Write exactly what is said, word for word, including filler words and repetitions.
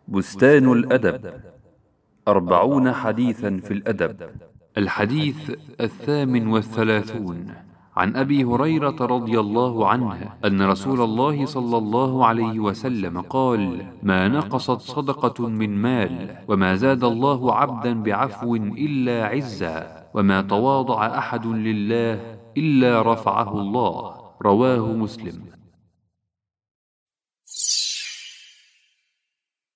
بستان الأدب. أربعون حديثا في الأدب. الحديث الثامن والثلاثون. عن أبي هريرة رضي الله عنه أن رسول الله صلى الله عليه وسلم قال: ما نقصت صدقة من مال، وما زاد الله عبدا بعفو إلا عزا، وما تواضع أحد لله إلا رفعه الله. رواه مسلم.